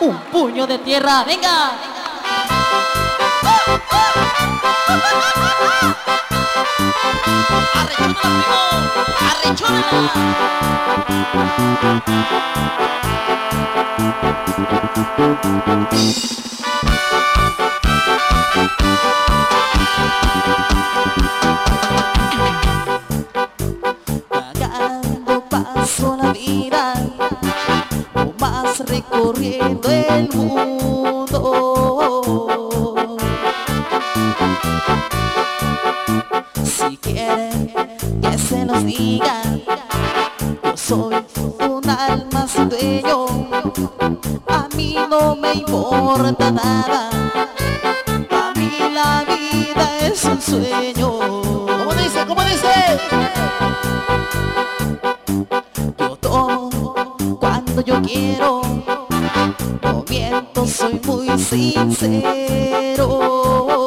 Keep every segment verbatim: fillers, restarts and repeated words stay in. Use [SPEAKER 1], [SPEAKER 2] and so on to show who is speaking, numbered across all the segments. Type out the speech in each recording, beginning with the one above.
[SPEAKER 1] un puño de tierra. ¡Venga! ¡Arrechónala, primo!
[SPEAKER 2] Pagando paso la vida, o más recorriendo el mundo. Si quieren que se los diga, yo soy un alma sin dueño. A mí no me importa nada, a mí la vida es un sueño.
[SPEAKER 3] ¿Cómo dice? ¿Cómo dice?
[SPEAKER 2] Yo tomo cuando yo quiero, no miento, soy muy sincero.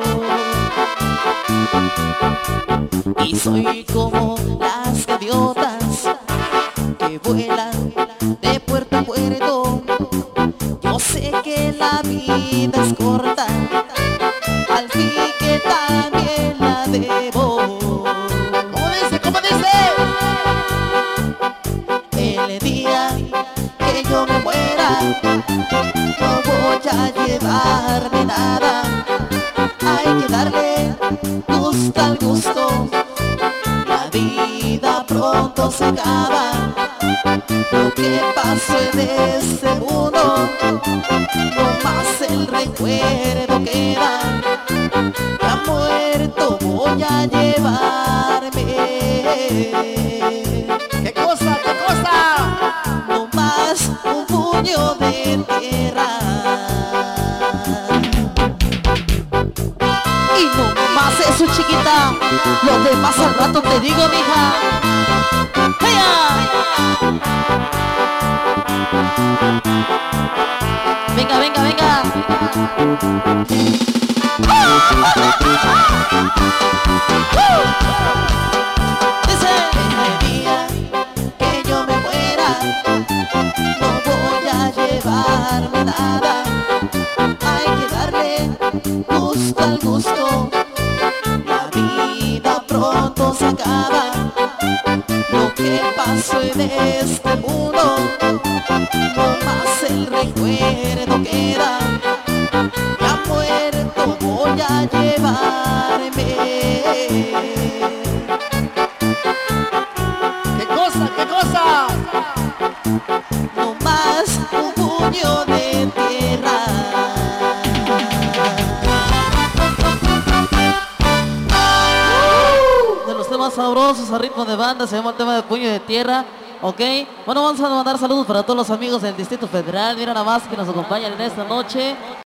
[SPEAKER 2] Y soy como las gaviotas que vuelan de puerto a puerto. Yo sé que la vida es corta, al fin que también la debo.
[SPEAKER 3] ¿Cómo dice? ¿Cómo dice?
[SPEAKER 2] El día que yo me muera, no voy a llevarme nada. Hay que darle gusto al gusto, la vida pronto se acaba. Lo que pasó en este mundo, no más el recuerdo queda. Ya muerto voy a llevarme.
[SPEAKER 3] ¿Qué cosa? ¿Qué cosa?
[SPEAKER 2] No más un puño de tierra.
[SPEAKER 1] Y no más eso, chiquita. Lo demás al rato te digo, mija. ¡Heya! Venga, venga, venga.
[SPEAKER 2] Dice, el día que yo me muera, no voy a llevarme nada. Hay que darle gusto al gusto, la vida pronto se acaba. Lo que pasó en este mundo, no más el recuerdo queda. Ya muerto voy a llevarme.
[SPEAKER 3] ¿Qué cosa? ¿Qué cosa?
[SPEAKER 2] No más un puño de tierra.
[SPEAKER 1] De los temas sabrosos a ritmo de banda se llama el tema de puño de tierra. Ok, bueno, vamos a mandar saludos para todos los amigos del Distrito Federal. Mira nada más que nos acompañan en esta noche.